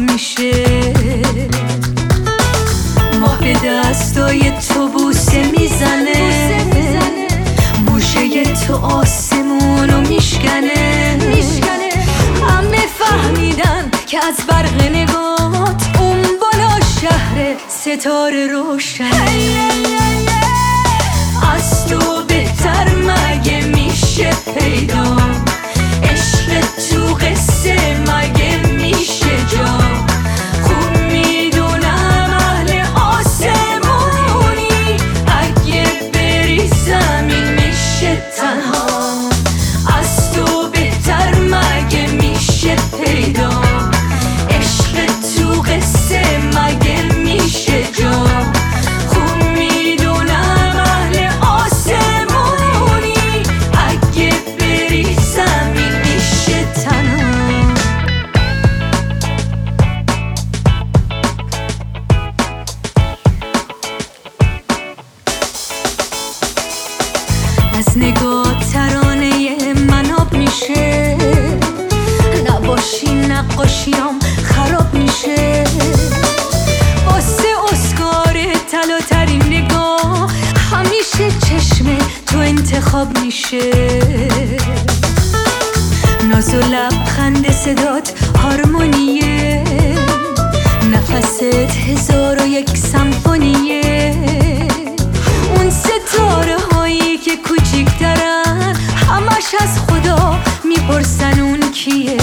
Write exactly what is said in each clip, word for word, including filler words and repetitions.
میشه. ماه به دستای تو بوسه میزنه، موشه تو آسمونو میشکنه. همه فهمیدن که از برق نگات اون بالا شهر ستاره روشن. از تو بهتر مگه میشه پیدا، عشق تو قصه مگه میشه جا. خوب میدونم اهل آسمونی، اگه بری زمین میشه تنها. از تو بهتر مگه میشه پیدا، عشق تو قصه مگه میشه جا. خوب میدونم اهل آسمونی، اگه بری زمین میشه تنها. از نگاه ترانه من آب میشه، نباشی نقاشیام خراب میشه. واسه اسکار طلا ترین نگاه همیشه چشم تو انتخاب میشه. ناز و لبخند صدات هارمونیه، نفست هزار و یک سمفونیه. اون ستاره هایی که کوچیکترن همش از خدا میپرسن اون کیه.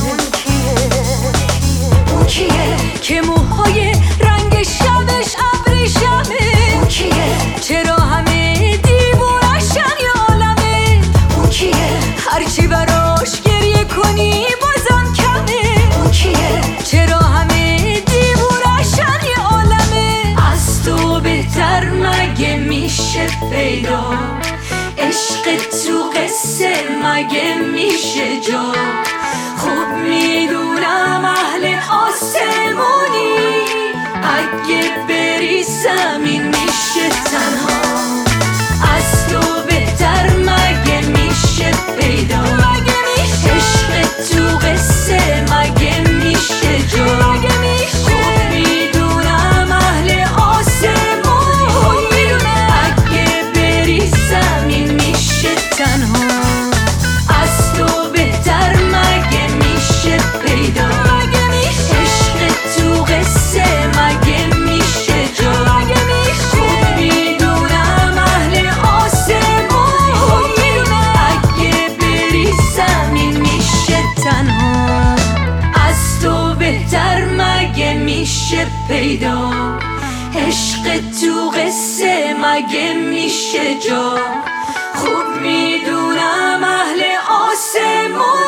اون کیه که موهای رنگ شبش ابریشمه. اون کیه چرا همه دیوونشن یه عالمه. اون کیه هرچی براش گریه کنی بازم کمه. اون کیه چرا همه دیوونشن یه عالمه. از تو بهتر مگه میشه پیدا، عشق تو قصه مگه میشه جا. خوب میدونم اهل آسمونی، اگه بری زمین میشه تنها. از تو بهتر مگه میشه پیدا، عشق تو قصه مگه میشه جا. خوب میدونم اهل آسمونی، اگه بری زمین میشه تنها. از تو بهتر مگه میشه پیدا، عشق تو قصه مگه میشه جا. خوب میدونم اهل آسمونی، اگه بری زمین میشه تنها. از تو بهتر مگه میشه پیدا، عشق تو قصه مگه میشه جا. خوب میدونم اهل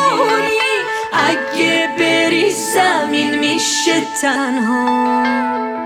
آسمونی، اگه بری زمین میشه تنها.